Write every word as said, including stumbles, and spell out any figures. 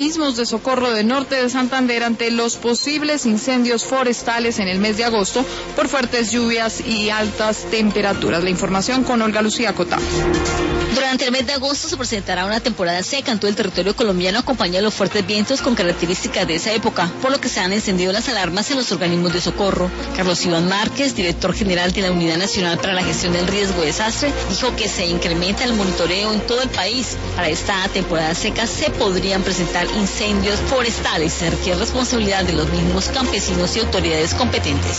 Organismos de socorro del norte de Santander ante los posibles incendios forestales en el mes de agosto por fuertes lluvias y altas temperaturas. La información con Olga Lucía Cota. Durante el mes de agosto se presentará una temporada seca en todo el territorio colombiano acompañada de los fuertes vientos con características de esa época, por lo que se han encendido las alarmas en los organismos de socorro. Carlos Iván Márquez, director general de la Unidad Nacional para la Gestión del Riesgo de Desastre, dijo que se incrementa el monitoreo en todo el país. Para esta temporada seca se podrían presentar incendios forestales. Se requiere responsabilidad de los mismos campesinos y autoridades competentes.